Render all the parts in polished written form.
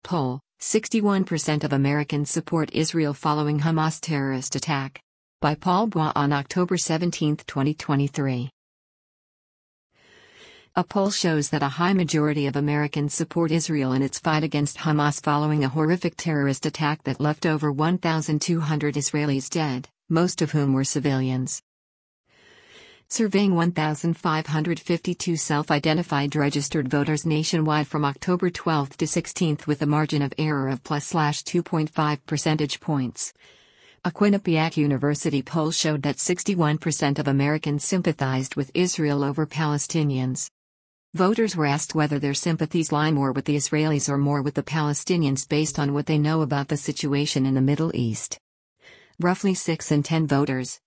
poll, 61% of Americans support Israel following Hamas terrorist attack. By Paul Bois on October 17, 2023. A poll shows that a high majority of Americans support Israel in its fight against Hamas following a horrific terrorist attack that left over 1,200 Israelis dead, most of whom were civilians. Surveying 1,552 self-identified registered voters nationwide from October 12 to 16 with a margin of error of +2.5 percentage points. A Quinnipiac University poll showed that 61% of Americans sympathized with Israel over Palestinians. Voters were asked whether their sympathies lie more with the Israelis or more with the Palestinians based on what they know about the situation in the Middle East. Roughly 6 in 10 voters,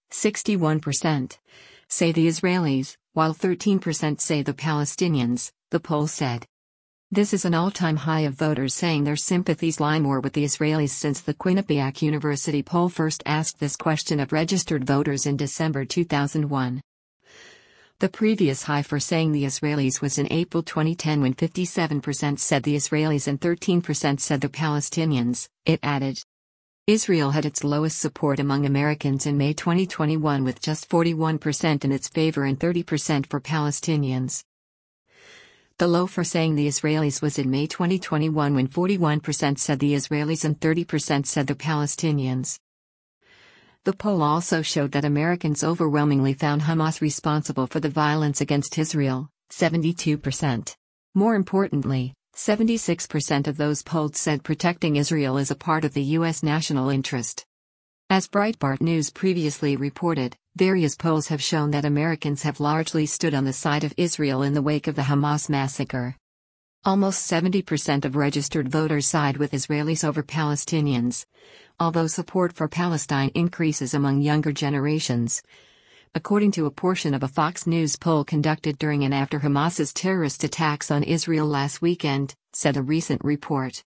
61%, say the Israelis, while 13% say the Palestinians, the poll said. This is an all-time high of voters saying their sympathies lie more with the Israelis since the Quinnipiac University poll first asked this question of registered voters in December 2001. The previous high for saying the Israelis was in April 2010 when 57% said the Israelis and 13% said the Palestinians, it added. Israel had its lowest support among Americans in May 2021 with just 41% in its favor and 30% for Palestinians. The low for saying the Israelis was in May 2021 when 41% said the Israelis and 30% said the Palestinians. The poll also showed that Americans overwhelmingly found Hamas responsible for the violence against Israel, 72%. More importantly, 76% of those polled said protecting Israel is a part of the U.S. national interest. As Breitbart News previously reported, various polls have shown that Americans have largely stood on the side of Israel in the wake of the Hamas massacre. Almost 70% of registered voters side with Israelis over Palestinians, although support for Palestine increases among younger generations. According to a portion of a Fox News poll conducted during and after Hamas's terrorist attacks on Israel last weekend, said a recent report.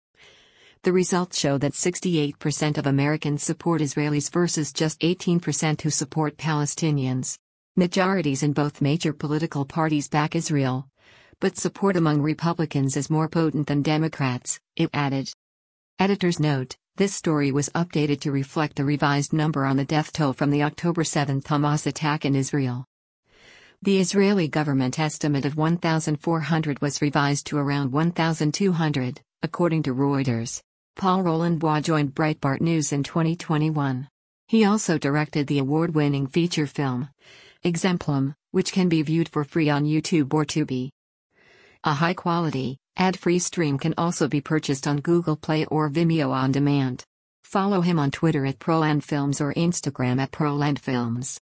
The results show that 68% of Americans support Israelis versus just 18% who support Palestinians. Majorities in both major political parties back Israel, but support among Republicans is more potent than Democrats, it added. Editor's note: this story was updated to reflect the revised number on the death toll from the October 7 Hamas attack in Israel. The Israeli government estimate of 1,400 was revised to around 1,200, according to Reuters. Paul Roland Bois joined Breitbart News in 2021. He also directed the award-winning feature film, Exemplum, which can be viewed for free on YouTube or Tubi. A high-quality, ad-free stream can also be purchased on Google Play or Vimeo on demand. Follow him on Twitter at ProlandFilms or Instagram at ProlandFilms.